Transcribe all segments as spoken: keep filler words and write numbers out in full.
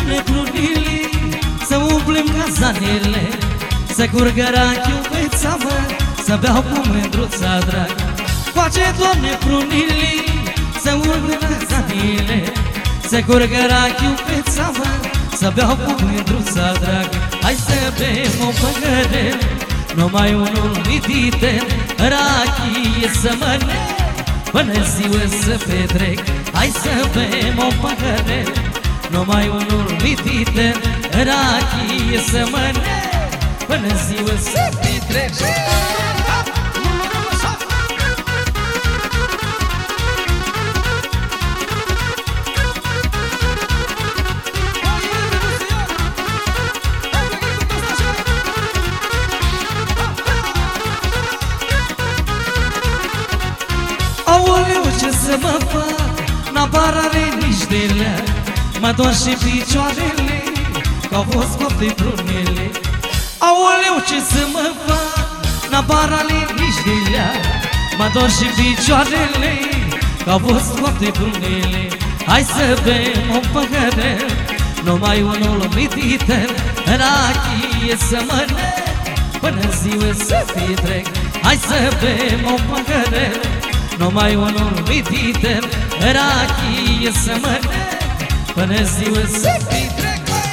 Doamne, prunilii, să umplem cazanele, să curgă rachiul pe țavă, să beau cu mândruța drag. Face, Doamne, prunilii, să umplem cazanele, să curgă rachiul pe țavă, să beau cu mândruța drag. Hai să bem o păhărel, numai unul mitite, rachie să mănânc, până ziua să petrec. Hai să bem o păhărel, numai unul mitite, rachie să mănânc, până ziua să petrec. Aoleu, ce să mă fac, n-apar are nici de lea, mă dor și picioarele, că-au fost copte prunele. Aoleu, ce să mă fac, n-apar are nici de lea, mă dor și picioarele, că-au fost copte prunele. Hai să bem un păhărel, numai unul mititel, rachie să mănânc, până ziua să petrec. Hai să bem un păhărel, numai unul mititel, rachie să mănânc, până ziua să petrec.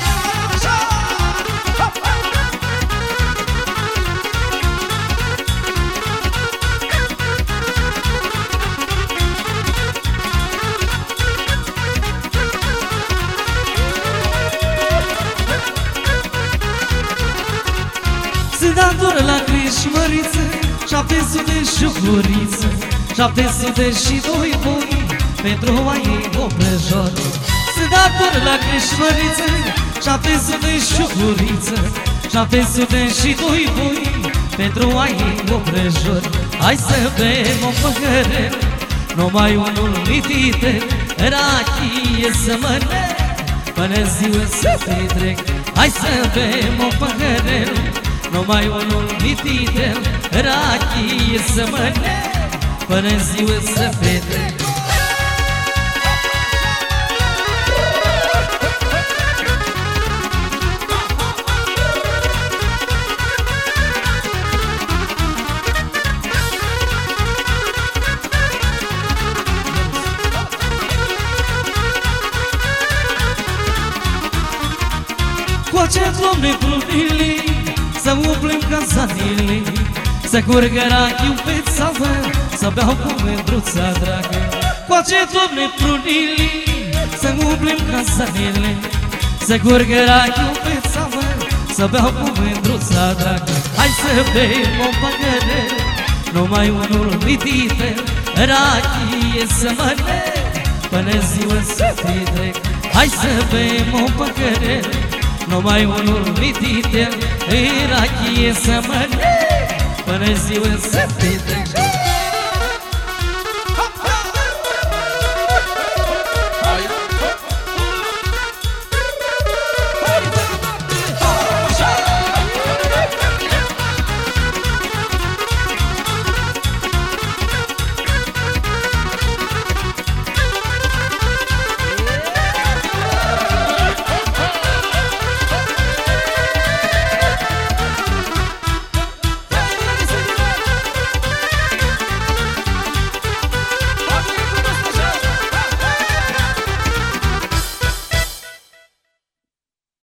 Să da doar la Crișmăriță, șapte sute și o guriță, șapte sute și doi boi, pentru a ei o prăjoară. Să da doar la Crișmăriță, șapte sute și o guriță, șapte sute și doi boi, pentru a ei o prăjoară. Hai să bem o păhărel, numai unul mititel, rachie să mănânc, până ziua să petrec. Hai să bem o păhărel, numai unul mititel, rachie să mănânc, până ziua să petrec. Coace, Doamne, prunilii, să umplem cazanele, să curgă rachiul pe țavă, să beau cu mândruța dragă. Coace, Doamne, prunilii, să umplem cazanele, să curgă rachiul pe țavă, să beau cu mândruța dragă. Hai să bem o păhărel, numai unul mititel, rachie să mănânc, până ziua să petrec. Hai să bem o păhărel, numai unul mititel, rachie să mănânc, până ziua să petrec.